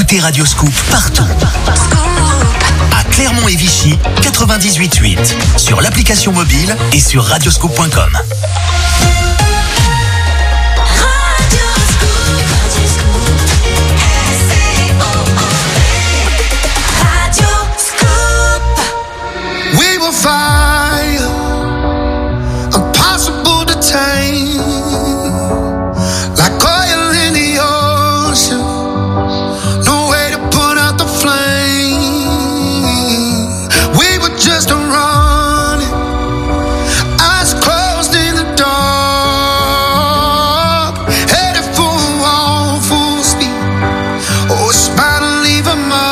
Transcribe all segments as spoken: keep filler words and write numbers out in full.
écoutez Radio Scoop partout. À Clermont et Vichy, quatre-vingt-dix-huit virgule huit. Sur l'application mobile et sur radioscoop point com. We will fire, impossible to tame, like oil in the ocean, no way to put out the flame. We were just running, eyes closed in the dark, headed for a wall full speed, oh, it's about to leave a mark.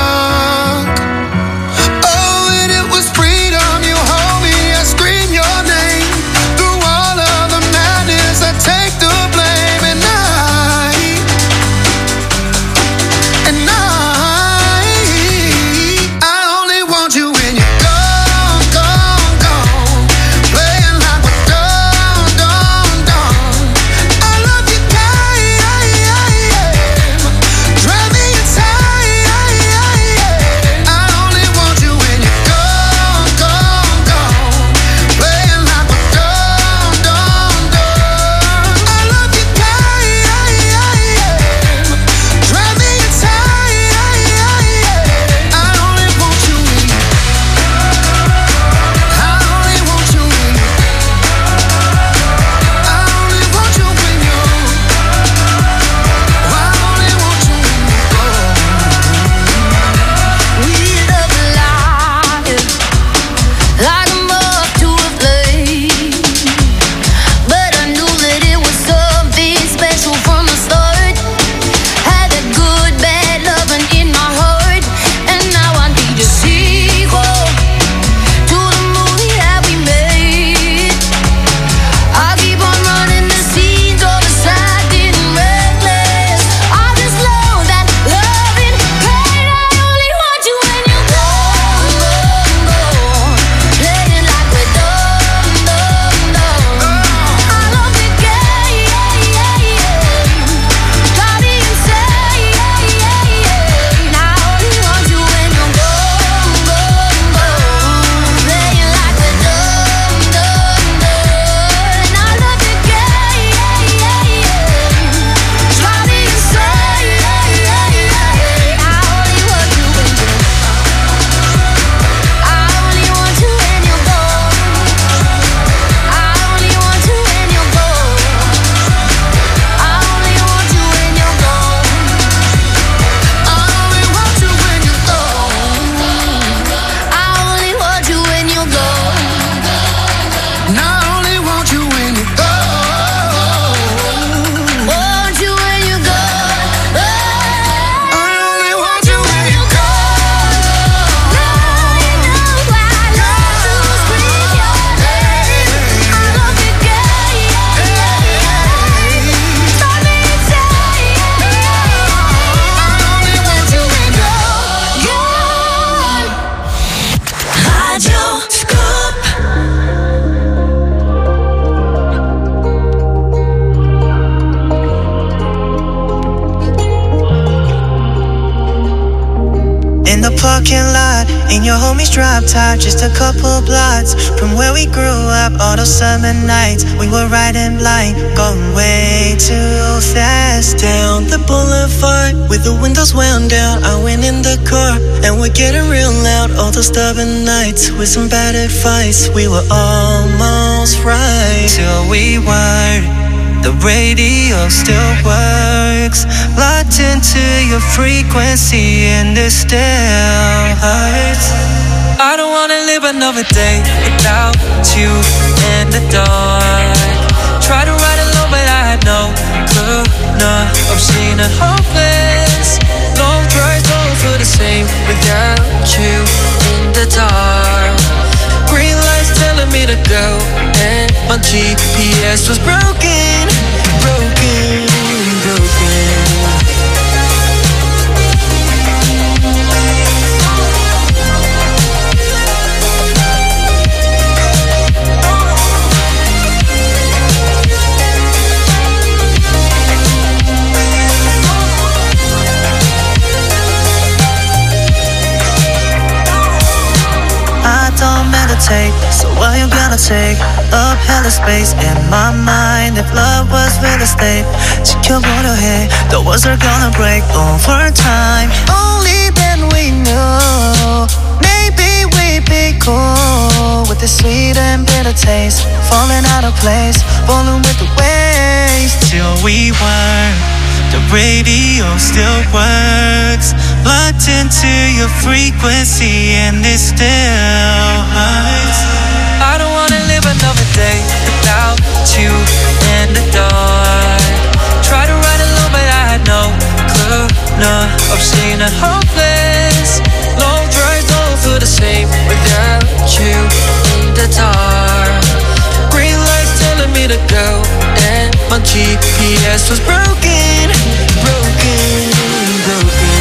Just a couple blocks from where we grew up. All those summer nights we were riding blind, going way too fast down the boulevard with the windows wound down. I went in the car and we're getting real loud. All those stubborn nights with some bad advice. We were almost right till we weren't. The radio still works, locked into your frequency, and it still hurts. I don't wanna live another day without you in the dark. Try to ride alone, but I had no clue, no. I'm seeing it hopeless. Long drives don't feel the same without you in the dark. Green lights telling me to go, and my G P S was broken, broken, broken. take up hella space in my mind. If love was real estate, 지켜보려 해. The walls are gonna break over time. Only then we knew maybe we'd be cool with the sweet and bitter taste, falling out of place, falling with the waves. Till we weren't, the radio still works, locked into your frequency, and it still hurts. I don't wanna live another day without you in the dark. Try to ride alone, but I had no clue, no, of seeing it hopeless. Long drives don't feel the same without you in the dark. Green lights telling me to go, and my G P S was broken, broken, broken.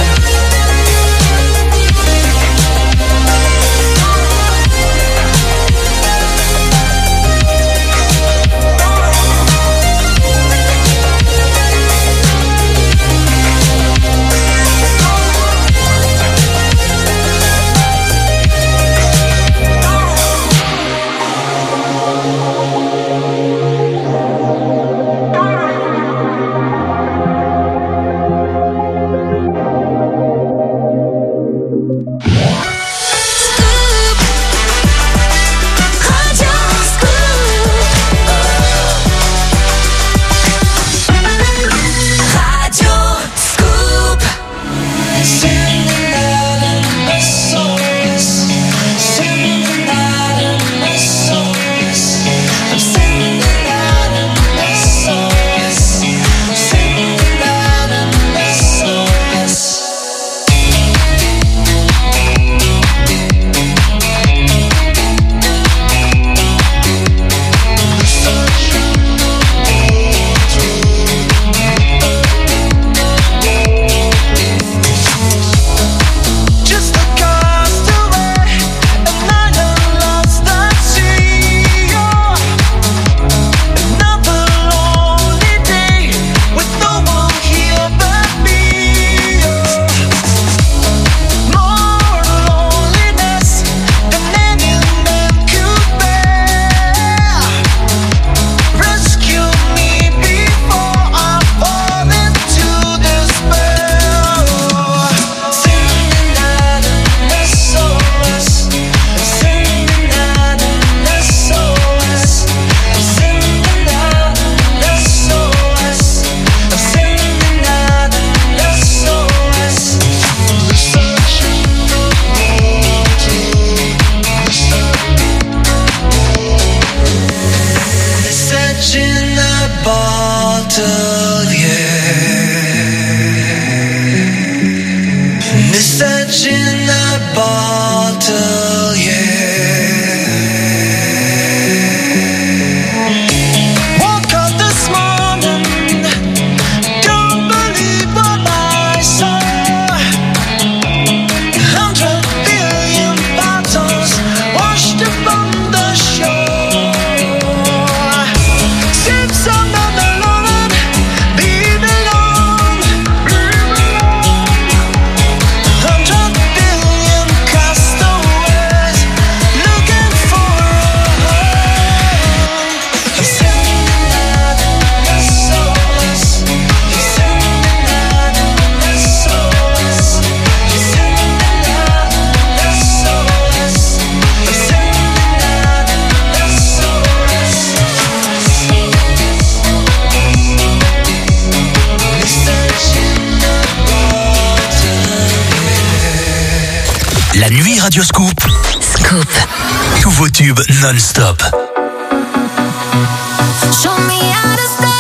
La nuit Radio Scoop. Scoop. Tous vos tubes non-stop. Show me how to stop.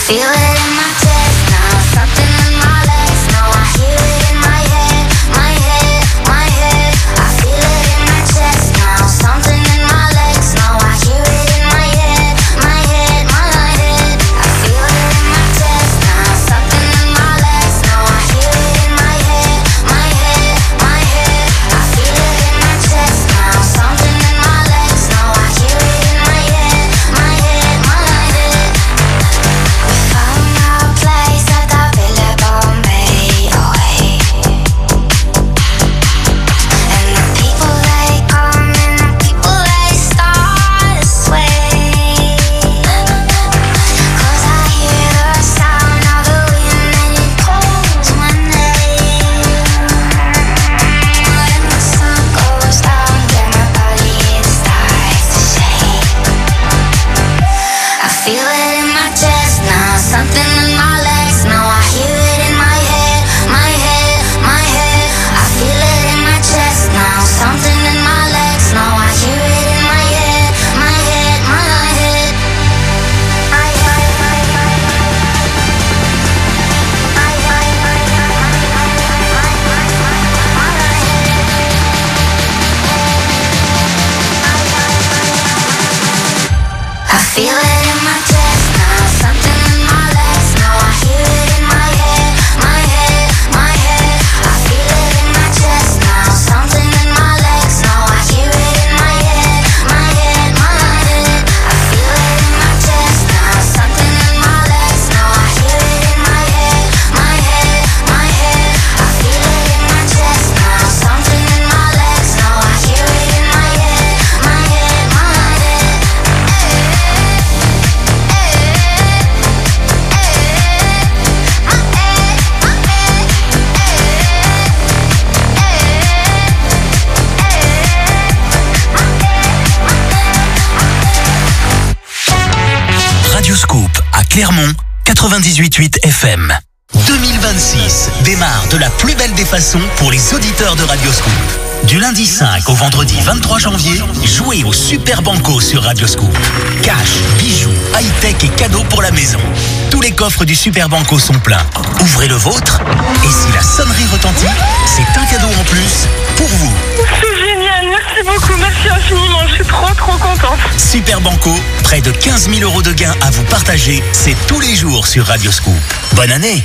Clermont, quatre-vingt-dix-huit virgule huit F M. deux mille vingt-six démarre de la plus belle des façons pour les auditeurs de Radioscoop. Du lundi cinq au vendredi vingt-trois janvier, jouez au Super Banco sur Radioscoop. Cash, bijoux, high-tech et cadeaux pour la maison. Tous les coffres du Super Banco sont pleins. Ouvrez le vôtre et si la sonnerie retentit, c'est un cadeau en plus pour vous. C'est génial, merci beaucoup, merci infiniment, je suis trop trop contente. Super Banco, près de quinze mille euros de gains à vous partager, c'est tous les jours sur Radioscoop. Bonne année.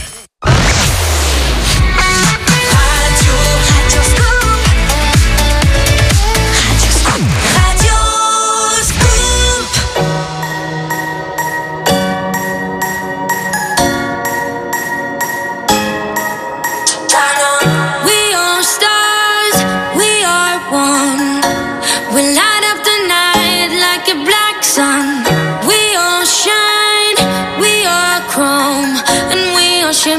Shine, we are chrome, and we are shine.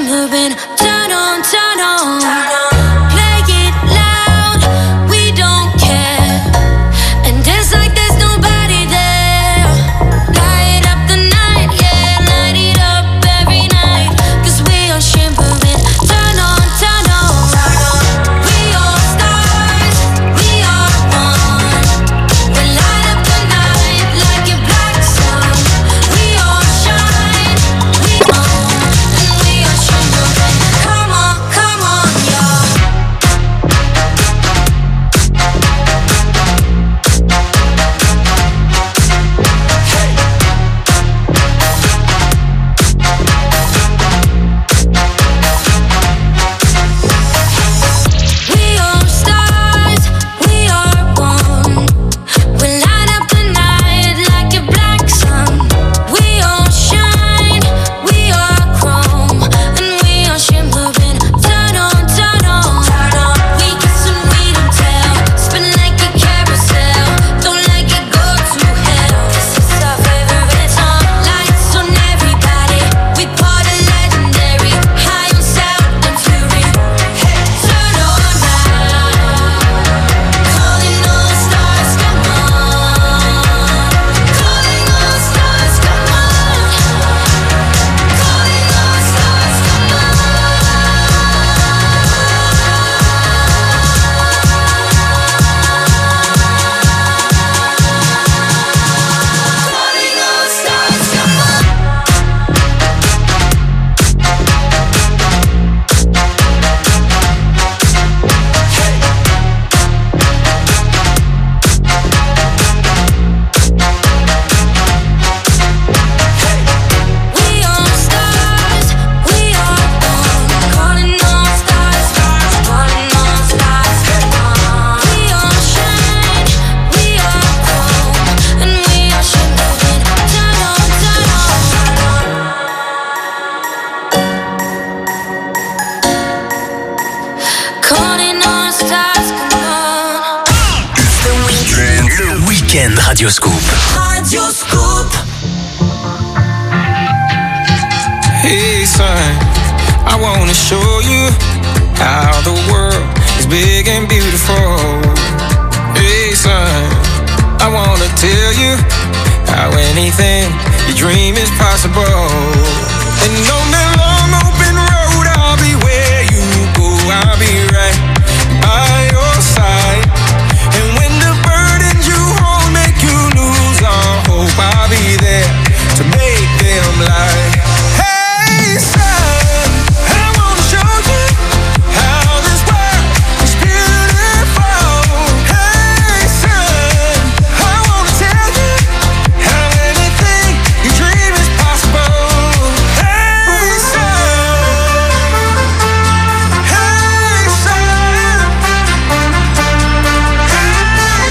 Radio Scoop. Radio Scoop. Hey son, I wanna show you how the world is big and beautiful. Hey son, I wanna tell you how anything you dream is possible. And on that long open road, I'll be where you go, I'll be right by your side. And when the burdens you hold make you lose all hope, I'll be there to make them lie. Hey son, I wanna show you how this world is beautiful. Hey son, I wanna tell you how anything you dream is possible. Hey son, hey son, hey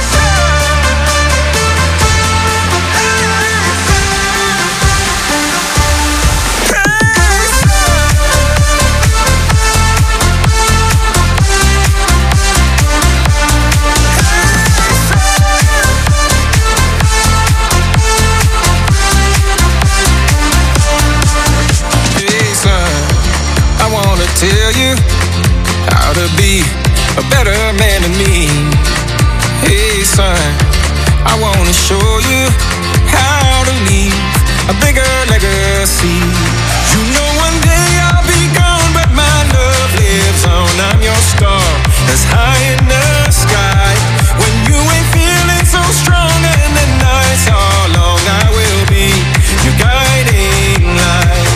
tell you how to be a better man than me. Hey son, I wanna show you how to leave a bigger legacy. You know one day I'll be gone, but my love lives on. I'm your star that's high in the sky. When you ain't feeling so strong and the nights are long, I will be your guiding light.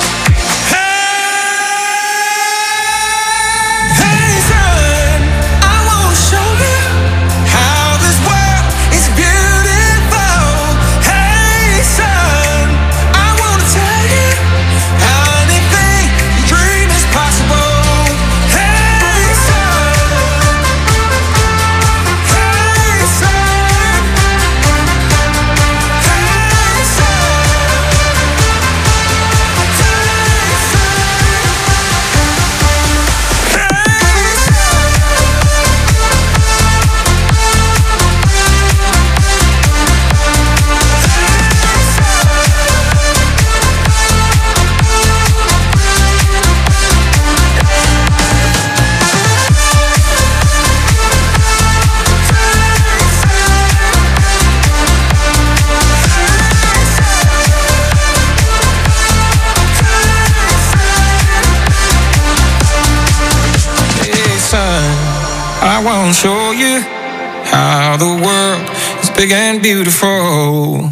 I want to show you how the world is big and beautiful.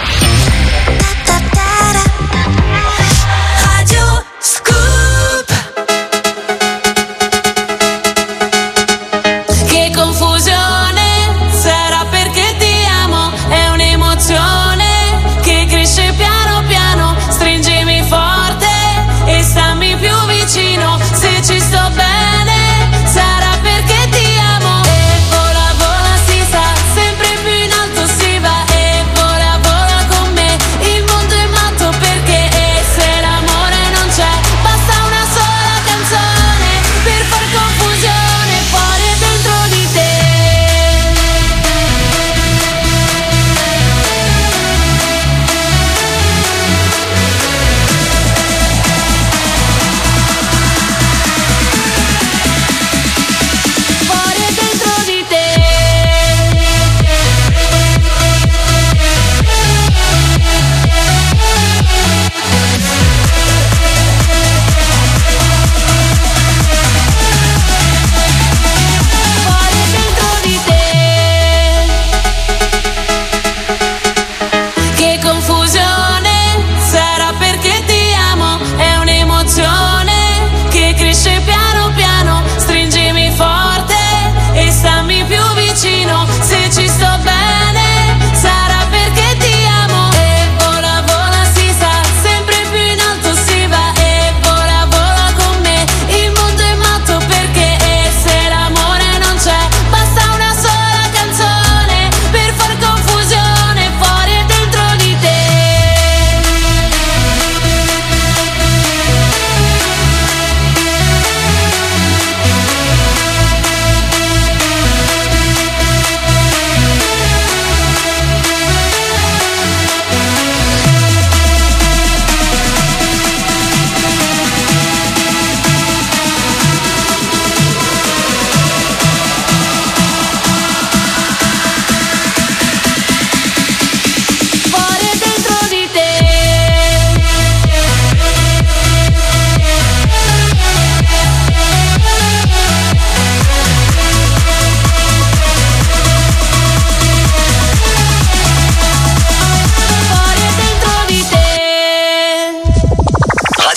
Radio Scoop. Che confusione, sarà perché ti amo, è un'emozione che cresce piano piano, stringimi forte e stammi più vicino, se ci sto bene. Sarà perché ti amo e vola vola si sa, sempre più in alto si va e vola vola.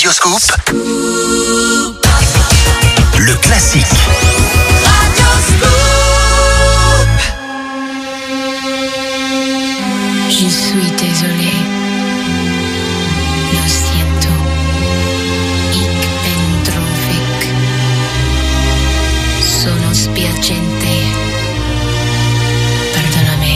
Radioscoop, le classique. Je suis désolé. Lo siento. Ik ben droevig. Sono spiacente. Perdonami.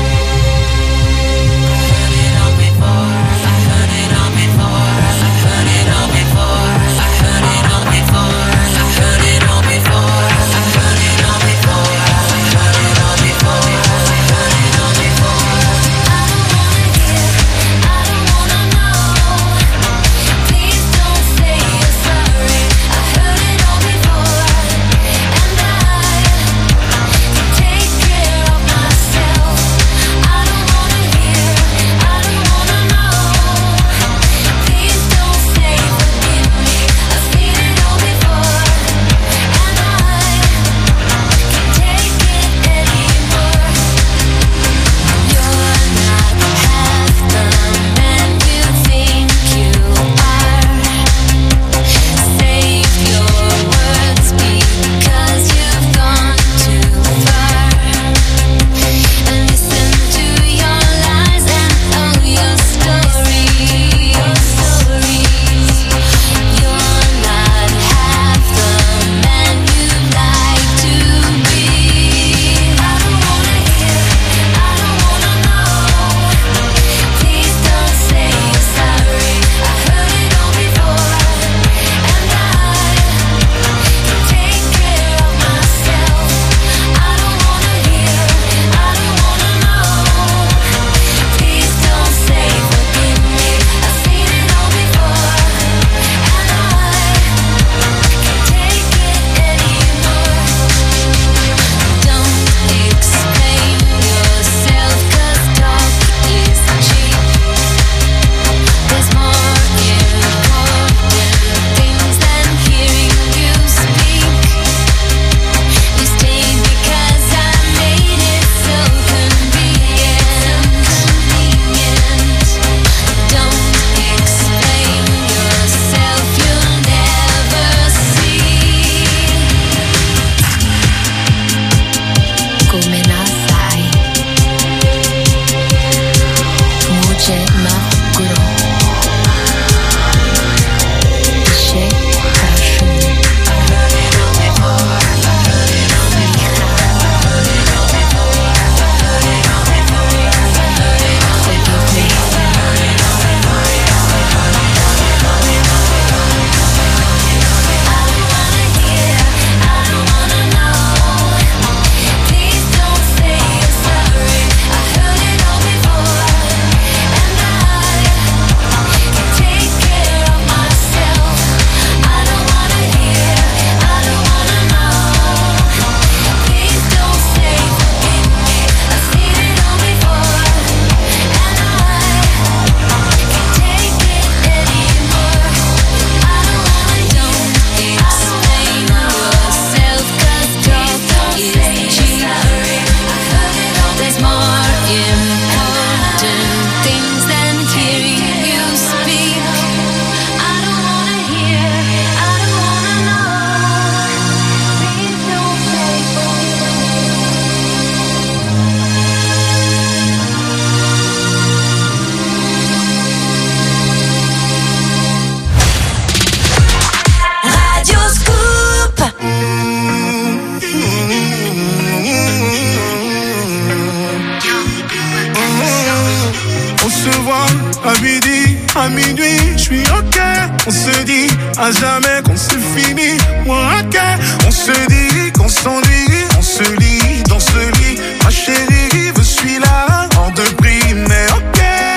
à minuit, je suis ok. On se dit à jamais qu'on se finit. Moi ok, on se dit qu'on s'ennuie. On se lit dans ce lit. Ma chérie, je suis là en deux prix, mais ok.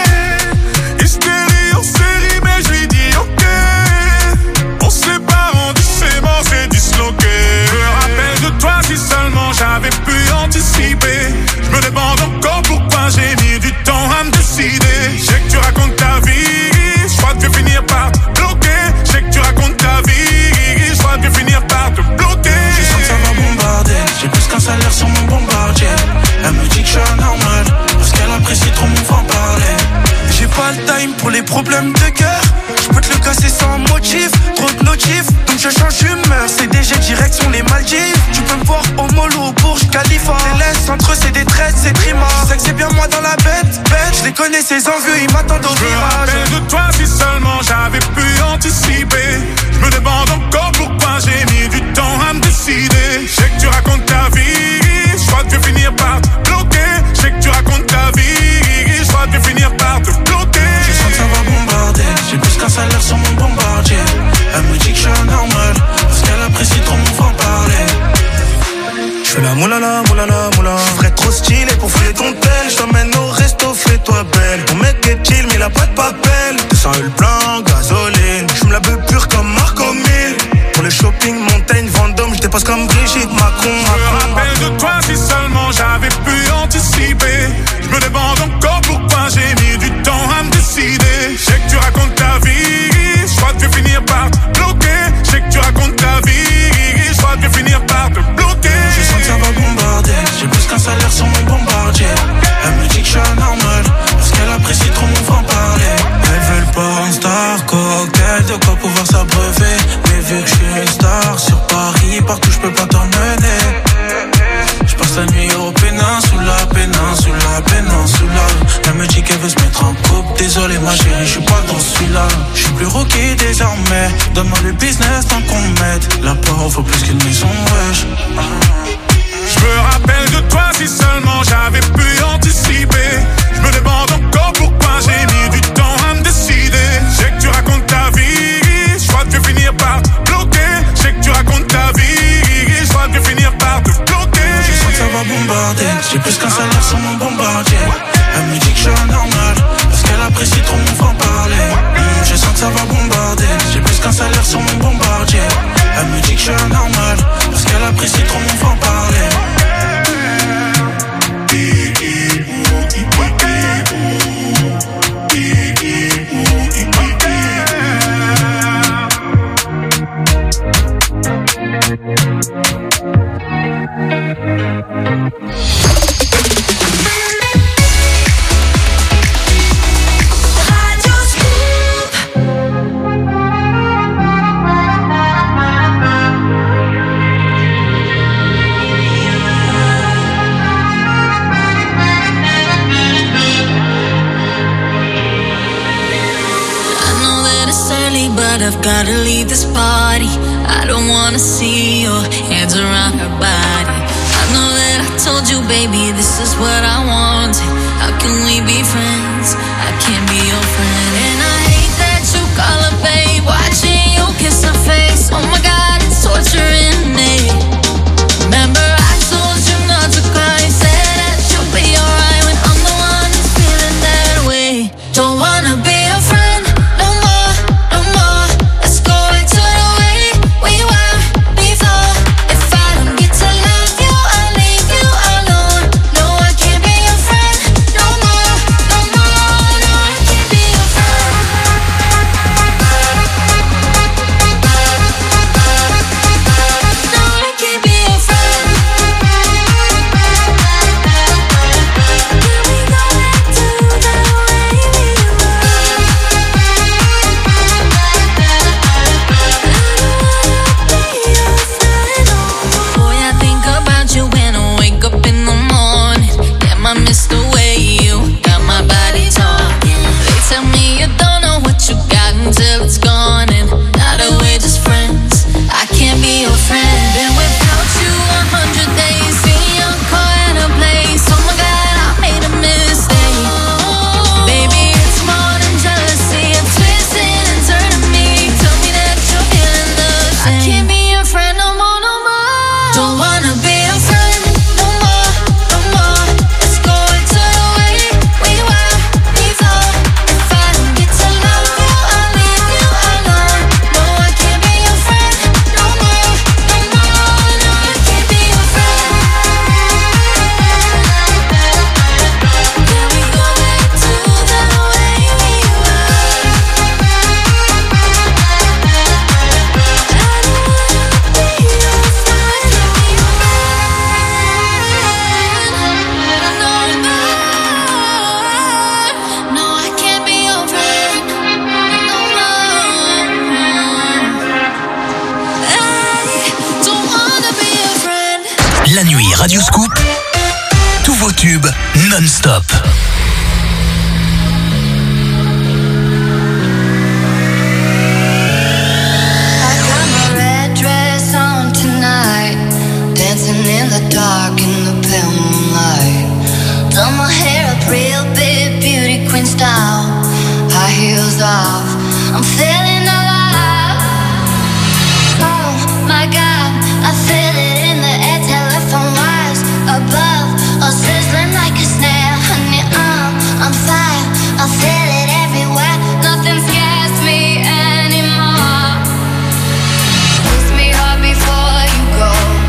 Hystérie en série, mais je lui dis ok. On s'est pas rendu, c'est mort, c'est disloqué. Je me rappelle de toi si seulement j'avais pu anticiper. Je me demande encore pourquoi j'ai mis du temps à me décider. Je sais que tu racontes ta vie, je crois que je vais finir par te bloquer. Je sais que tu racontes ta vie, je crois que je vais finir par te bloquer. Je sens que ça va bombarder, j'ai plus qu'un salaire sur mon bombardier. Elle me dit que je suis anormal, parce qu'elle apprécie trop mon franc-parler. J'ai pas le time pour les problèmes de cœur, je peux te le cassé sans motif, trop de notifs, donc je change d'humeur. C D G direction les Maldives. Tu peux me voir au mollo au Burj Khalifa. Les laisses entre eux c'est des traites, c'est trima. Je sais que c'est bien moi dans la bête, bête. Je les connais ces envieux, ils m'attendent au virage. Je me rappelle de toi si seulement j'avais pu anticiper. Je me demande encore pourquoi j'ai mis du temps à me décider. Je sais que tu racontes ta vie, je crois que tu vas finir par te bloquer. Je sais que tu racontes ta vie, je crois que tu vas finir par te bloquer. Je sens que ça va bombarder, j'ai plus qu'un salaire sur mon bombardier. Elle me dit que je suis anormal, parce qu'elle apprécie trop mon franc-parler. Je fais la moulala, moulala, moula. Je ferais trop stylé pour fouiller ton tel. Je t'emmène au resto, fais-toi belle. Ton mec est chill, mais il a pas de papel. deux cents le plein, gasoline. Je me la veux pure comme Marco Mille. Pour le shopping, montagne, Vendôme, je dépasse comme Brigitte Macron. Je me rappelle de toi si seulement j'avais pu anticiper. Je me demande encore pourquoi j'ai mis du temps à me décider. Je sais que tu racontes ta vie, je crois que tu vas finir par te bloquer. Je sais que tu racontes ta vie, je crois que tu vas finir par te bloquer. Je sens que ça va bombarder, j'ai plus qu'un salaire sur mon bombardier. Elle me dit que je suis anormal, parce qu'elle apprécie trop mon franc-parler. Elle veut le pas un star, cocktail, de quoi pouvoir s'abreuver. Mais vu que je suis une star, sur Paris, partout je peux pas t'emmener. Je passe la nuit au péninsula, péninsula, péninsula. Elle me dit qu'elle veut se mettre en couple. Désolé ma chérie, je suis pas dans celui-là. Je suis plus rookie désormais. Donne-moi le business tant qu'on m'aide. La porte vaut plus qu'une maison, wesh. Je me rappelle de toi si seulement j'avais pu anticiper. Je me demande encore pourquoi j'ai mis du temps à me décider. Je sais que tu racontes ta vie, je crois que tu vas finir par te bloquer. Je sais que tu racontes ta vie, je crois que tu vas finir par te bloquer. Je sens que ça va bombarder, j'ai plus qu'un salaire sur mon bombardier. Elle me dit que je suis anormal, parce qu'elle apprécie trop mon franc-parler. mmh, Je sens que ça va bombarder, j'ai plus qu'un salaire sur mon bombardier. Elle me dit que je suis anormal, parce qu'elle apprécie trop mon franc-parler. But I've gotta leave this party. I don't wanna see your hands around her body. I know that I told you, baby, this is what I wanted. How can we be friends? I can't be your friend. And I hate that you call her babe, watching you kiss her face. Oh my God, it's torturing me. Remember I told you not to cry, said that you'll be alright when I'm the one who's feeling that way. Don't wanna be your friend. No more, no more. non-stop. In the dark, in the pale moonlight, done my hair up real big, beauty queen style, high heels off, I'm feeling alive. Oh my God, I feel it in the air, telephone wires above, all sizzling like a snare. Honey, I'm on fire, I feel it everywhere, nothing scares me anymore. Kiss me hard before you go.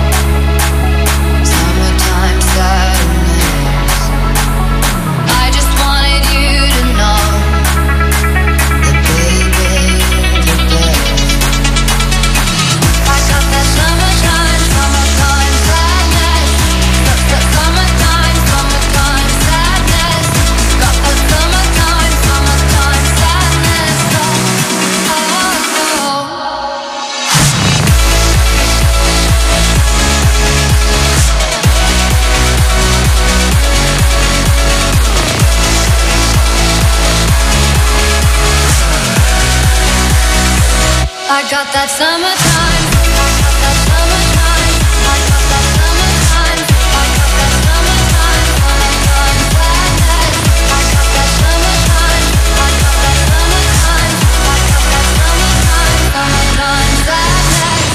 I just wanted you to know that baby, you're the best. I got that summertime, summertime sadness. Got that summertime, summertime sadness. Got that summertime, summertime sadness. Oh, oh, oh. I got that summertime, I got that summertime, I got that summertime, I got that summertime, summertime sadness. I got that summertime, I got that summertime, I got that summertime, summertime sadness.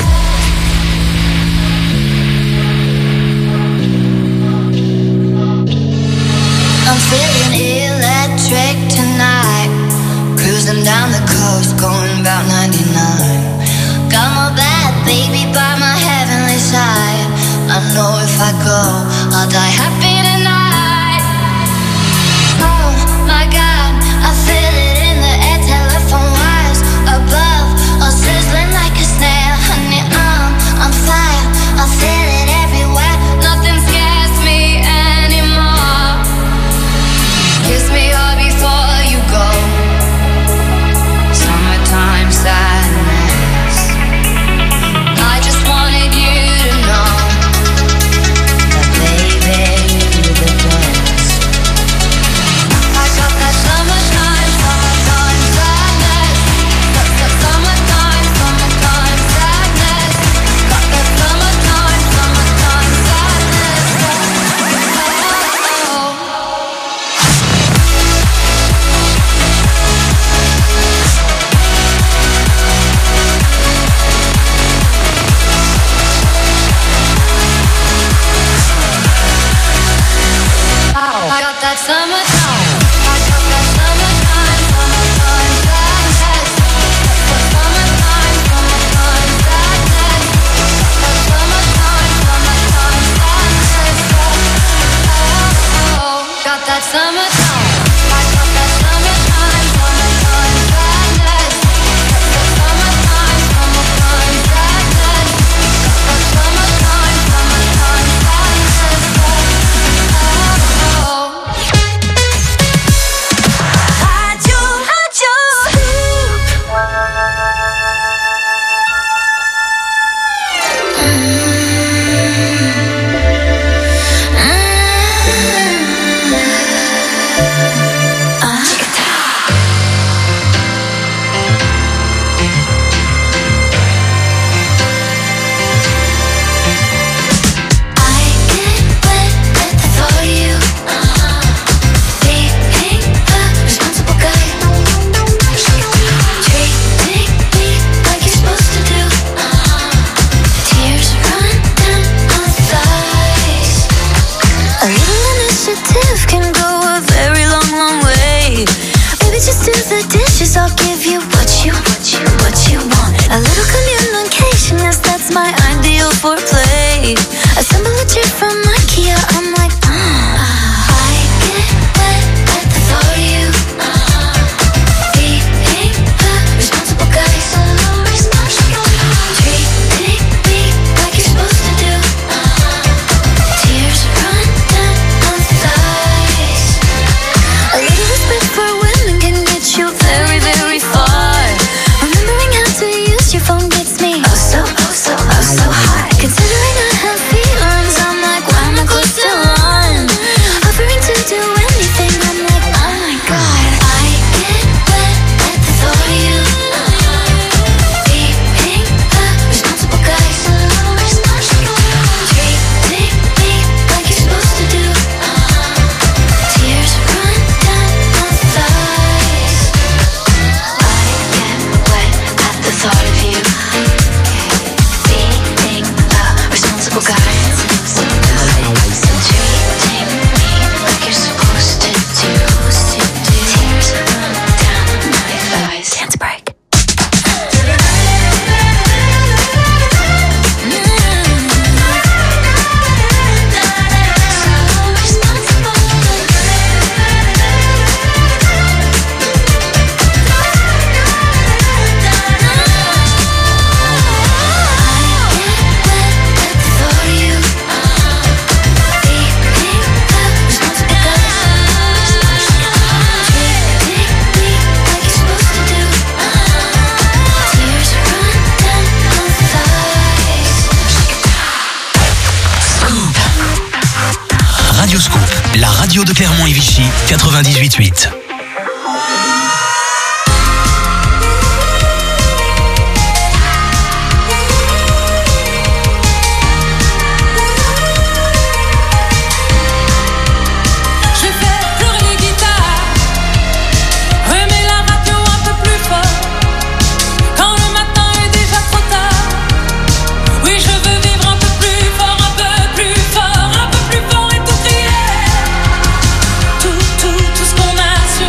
I'm feeling electric tonight, cruising down the coast, going about ninety-nine. Got my bad baby by my heavenly side. I know if I go, I'll die happy tonight. Oh my God, I feel it in the air, telephone wires above, all sizzling like a snare. Honey, I'm on fire, I feel it everywhere, nothing scares me anymore. Kiss me hard before you go. Summertime sadness. I just wanted you to know that baby, you're the best. I got that summertime, summertime sadness. Got that summertime, summertime sadness. Got that summertime, summertime sadness. Oh, oh, oh. I got that summertime, I got that summertime, summertime sadness. That summertime, summertime sadness. That summertime, summertime sadness. Oh, oh, got that summertime, I got that summertime, summertime sadness. That summertime, summertime sadness. That summertime, summertime sadness. I'll give you what you, what you, what you want. A little communication, yes, that's my ideal foreplay. Assemble a chair from IKEA, I'm like, mm. I get wet at the thought of you. Being the responsible guy, so responsible. Treating me like you're supposed to do. Tears run down my thighs. A little respect for women can get you very, very far. radio de Clermont et Vichy, quatre-vingt-dix-huit huit. Tout, tout, tout ce qu'on a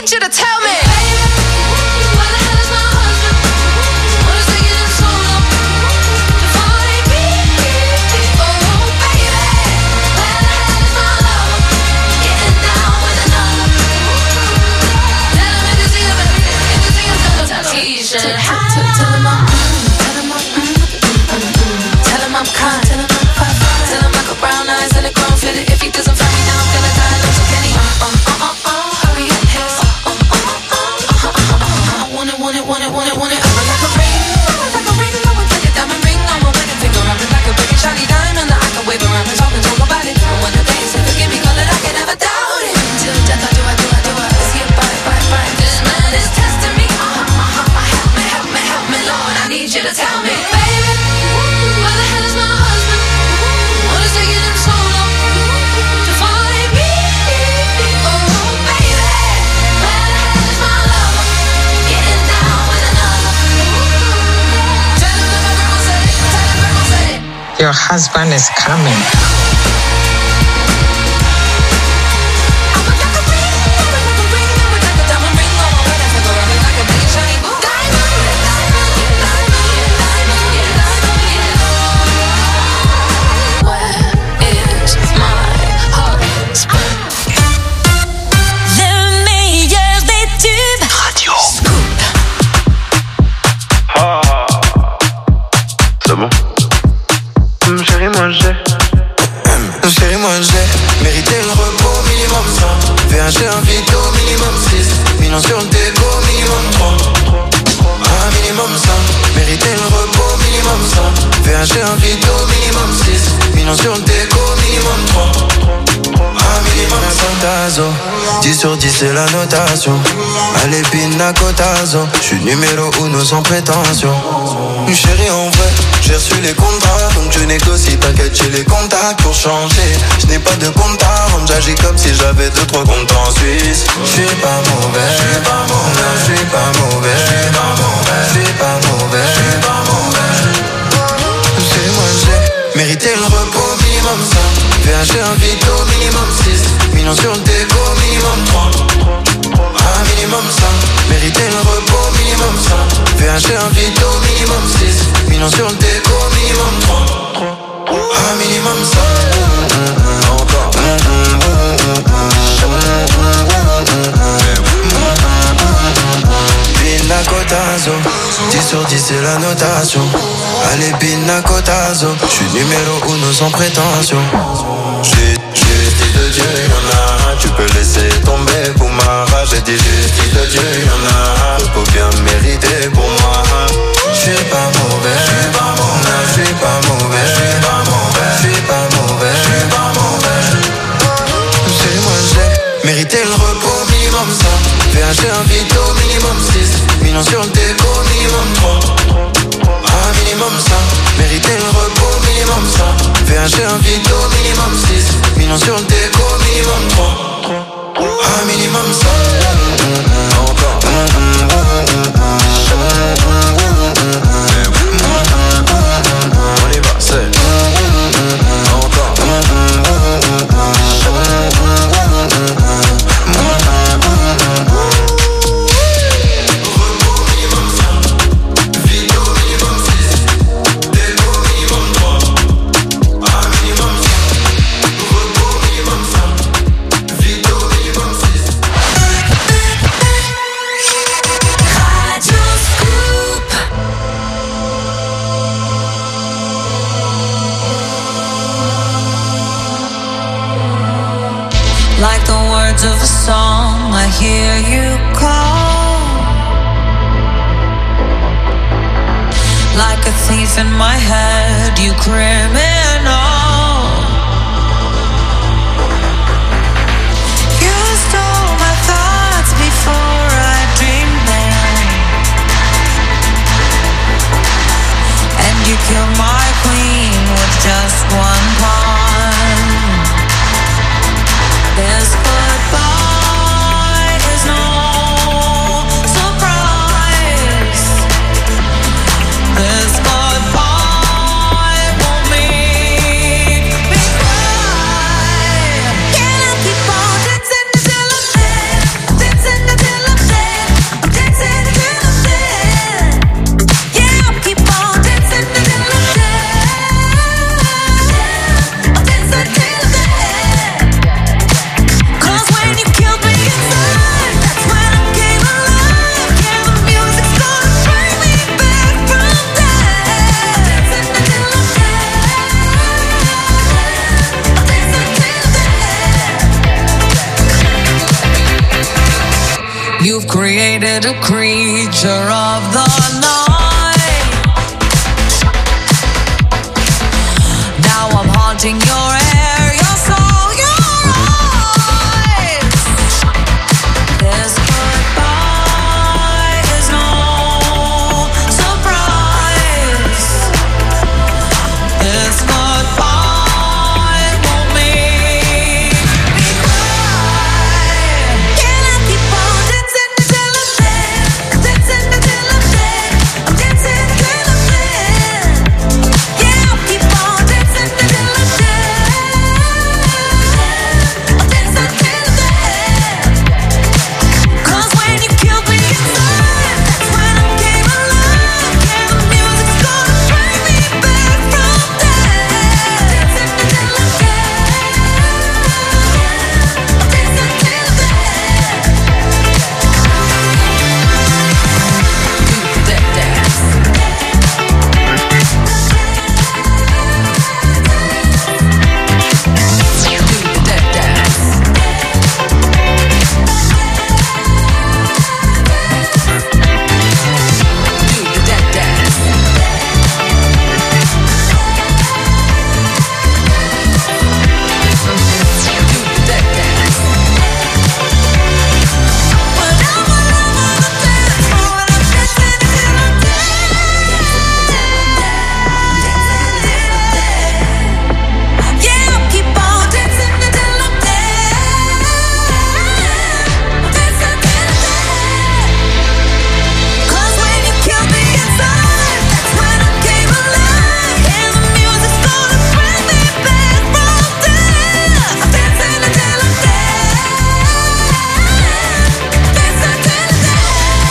need you to tell me. Tell him I'm, tell him I'm, tell him I'm kind, tell him I'm fine, tell him I got brown eyes and a grown fitted. If he doesn't find me now, I'm gonna die. Don't you get it? Uh uh uh uh, hurry up, hiss. Uh uh uh uh, uh uh uh. I want it, want it, want it, want it, want it. I'm like a ring, I'm like a ring, I'm like a diamond ring. I'm a wedding finger, I'm like a big shiny diamond that I can wave around and talk and talk about it. And when the day is forgive me, call it, I can never doubt it. Till death, I do, I do, I do, I see it, bye, bye, bye. This man is testing me. I need you to tell me, baby, where the hell is my husband? What is taking him so long to find me? Oh, baby, where the hell is my lover? Getting down with another. Tell him that my grandma said it. Tell him grandma said it. Your husband is coming. Chérie, moi j'ai mérité le repos minimum cent. V un G un vito minimum six. Millions sur le déco minimum trois. Un minimum cent. Mérité le repos minimum cent. V un G un vito minimum six. Millions sur le déco minimum trois. Un minimum cent tazo. dix sur dix c'est la notation. Allez pina cotazo. J'suis numéro uno sans prétention. Chérie en vrai, j'ai reçu les contrats. Donc je négocie, t'inquiète j'ai les contacts pour changer. Je n'ai pas de compte à rendre, j'agis comme si j'avais deux trois comptes en Suisse. J'suis pas mauvais, j'suis pas mauvais, j'suis pas mauvais, j'suis pas mauvais, j'suis pas mauvais, j'suis pas mauvais. C'est moi j'ai mérité le repos minimum cent. V un G un vito minimum six. Millions sur le déco minimum trois. Un minimum cent. Mérité le repos minimum cent. V un G un vito minimum six. Millions sur le déco minimum trois. Un minimum cent. Encore. Pina cotazo. dix sur dix c'est la notation. Allez pina cotazo. J'suis numéro uno sans prétention. Justice de Dieu, y'en a. Tu peux laisser tomber pour ma rage. J'ai dit justice de Dieu, y'en a. Faut bien mériter pour moi. J'suis pas mauvais, j'suis pas mauvais, j'suis pas mauvais, j'suis pas mauvais, j'suis pas mauvais, j'suis pas mauvais. C'est moi j'ai mérité le repos minimum cent. V un G un vito minimum six. Millions sur le déco minimum trois. Un minimum cent. Mérité le repos minimum cent. V un G un vito minimum six. Millions sur le déco minimum trois. Un minimum cent. Encore. On y va, c'est encore. Like the words of a song, I hear you call. Like a thief in my head, you criminal. You stole my thoughts before I dreamed them, and you killed my queen with just one pawn. This goodbye is no surprise. This goodbye won't mean You've created a creature of the night. Now I'm haunting your hair, your soul, your eyes. This goodbye is no surprise. This goodbye won't make me cry. Can I keep on dancing until I'm dead? Dancing until I'm dead. I'm dancing until I'm dead. Yeah, I'll keep on dancing until I'm dead. I'll dance until I'm dead. 'Cause when you killed me inside, that's when I came alive. Yeah, the music's gonna bring me back from death. Dancing until I'm dead. I'll dance until I'm dead. Do that dance. Do that dance. Do that dance. Do that dance. When I'm alone on the dance floor and I'm dancing until I'm dead. Yeah, I'll keep on dancing until I'm dead. I'll dance until I'm dead. 'Cause when you killed me inside, that's when I came alive. And the music's gonna bring me back from death. I'm dancing until I'm dead. Dance until I'm dead.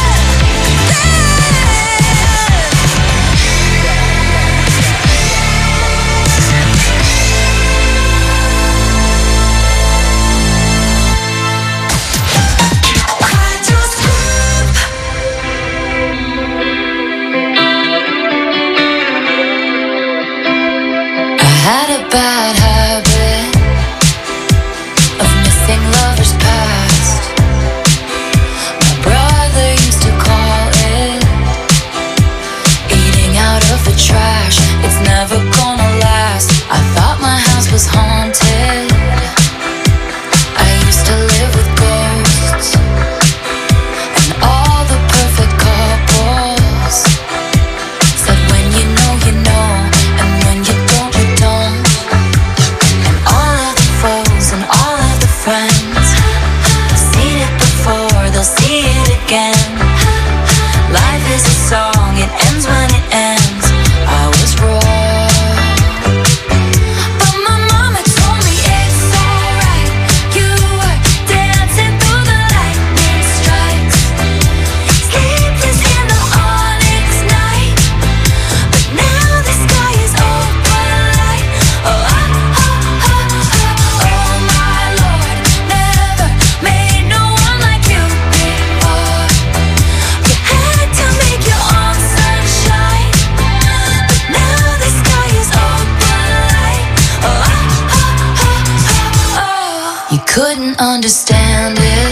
I had a bad habit of missing lovers past. My brother used to call it eating out of the trash. It's never gonna last. I thought my house was haunted. I used to live with ghosts and all the perfect couples said when you know you know, and when you don't you don't. And all of the foes and all of the friends seen it before, they'll see it again. Life is a song, it ends when it ends. I was wrong, but my mama told me it's alright. You were dancing through the lightning strikes, sleepless in the onyx night. But now the sky is open light. Oh, ah, ah, ah, ah. Oh my Lord, never made no one like you before. You had to make your own sunshine. But now the sky is open light. Oh, ah, ah, ah, ah, oh. You couldn't understand it,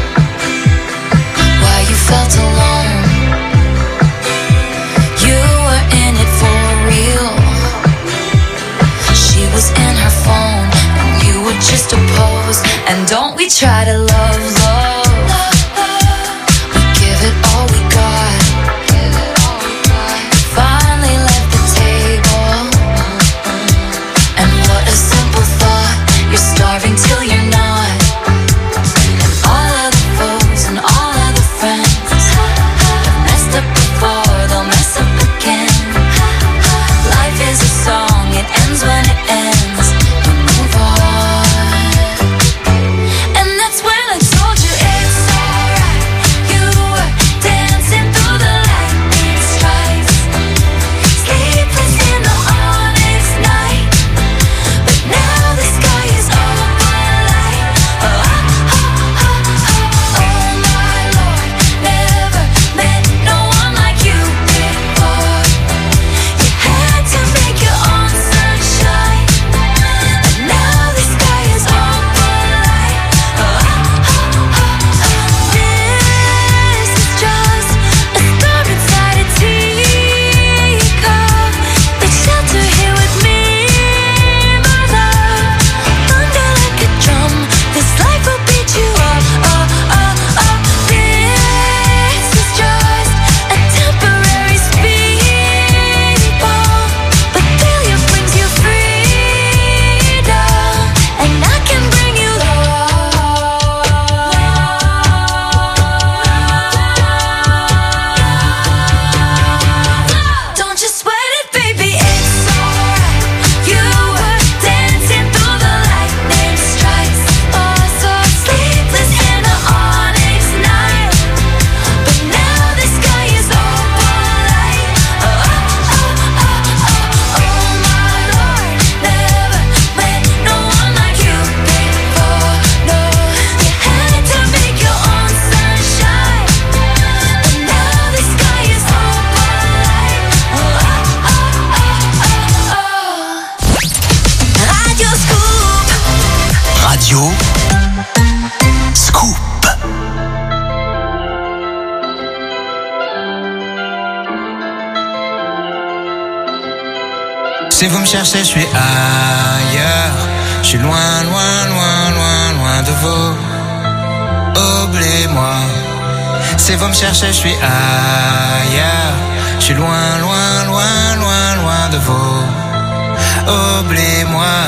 why you felt alone. You were in it for real. She was in her phone and you were just a pose. And don't we try to love love? We give it all we got. Finally left the table. And what a simple thought. You're starving till you're not. Si vous me cherchez, je suis ailleurs. Je suis loin, loin, loin, loin, loin de vous. Oubliez-moi. Si vous me cherchez, je suis ailleurs. Je suis loin, loin, loin, loin, loin de vous. Oubliez-moi.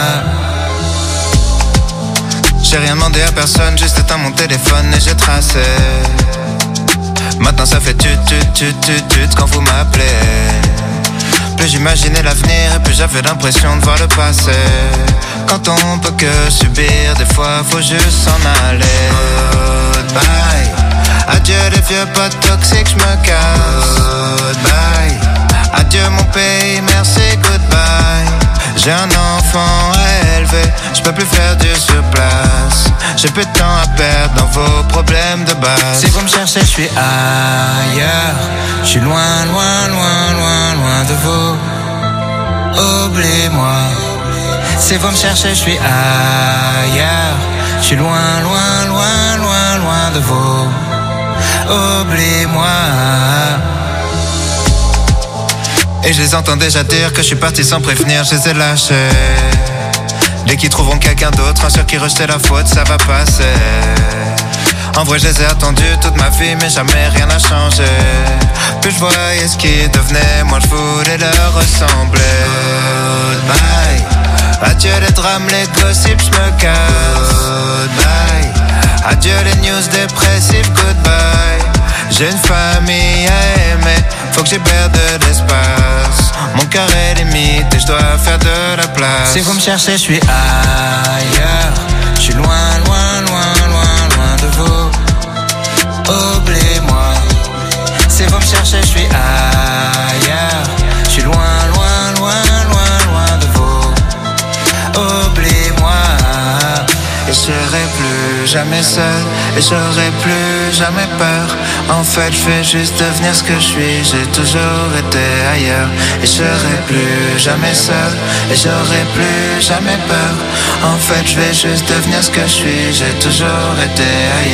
J'ai rien demandé à personne, juste éteint mon téléphone et j'ai tracé. Maintenant ça fait tut tut tut tut tut quand vous m'appelez. Plus j'imaginais l'avenir et plus j'avais l'impression de voir le passé. Quand on peut que subir, des fois faut juste s'en aller. Goodbye. Adieu les vieux potes toxiques, j'me casse. Goodbye. Adieu mon pays, merci, goodbye. J'ai un enfant à élever, j'peux plus faire du surplace. J'ai plus de temps à perdre dans vos problèmes de base. Si vous me cherchez, je suis ailleurs. Je suis loin, loin, loin, loin, loin de vous. Oubliez-moi. Si vous me cherchez, je suis ailleurs. Je suis loin, loin, loin, loin, loin de vous. Oubliez-moi. Et je les entends déjà dire que je suis parti sans prévenir, je les ai lâchés. Dès qu'ils trouveront quelqu'un d'autre, un sur qui rejeter la faute, ça va passer. En vrai je les ai attendus toute ma vie, mais jamais rien n'a changé. Plus je voyais ce qui devenait, moi je voulais leur ressembler. Goodbye. Adieu les drames, les gossips, je me casse. Goodbye. Adieu les news dépressives, goodbye. J'ai une famille à aimer, faut que j'y perde de l'espace. Mon cœur est limite et je dois faire de la place. Si vous me cherchez, je suis ailleurs. Je suis loin, loin, loin, loin, loin de vous. Oubliez-moi. Si vous me cherchez, je suis ailleurs. Je suis loin, loin, loin, loin, loin de vous. Oubliez-moi. Et je serai plus jamais seul, et j'aurai plus jamais peur. En fait je vais juste devenir ce que je suis. J'ai toujours été ailleurs. Et je serai plus jamais seul, et j'aurai plus jamais peur. En fait je vais juste devenir ce que je suis. J'ai toujours été ailleurs.